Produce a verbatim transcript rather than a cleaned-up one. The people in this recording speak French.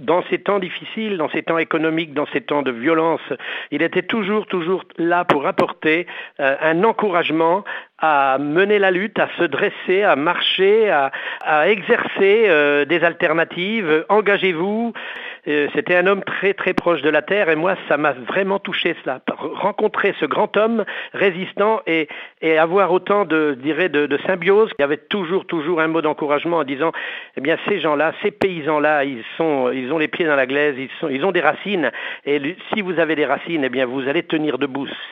dans ces temps difficiles, dans ces temps économiques, dans ces temps de violence, il était toujours, toujours là pour apporter euh, un encouragement à mener la lutte, à se dresser, à marcher, à, à exercer euh, des alternatives. Engagez-vous. Euh, c'était un homme très très proche de la terre et moi ça m'a vraiment touché cela. Rencontrer ce grand homme résistant et, et avoir autant de, je dirais, de, de symbiose. Il y avait toujours toujours un mot d'encouragement en disant eh bien ces gens-là, ces paysans-là, ils sont, ils ont les pieds dans la glaise, ils sont, ils ont des racines et si vous avez des racines, eh bien vous allez tenir debout.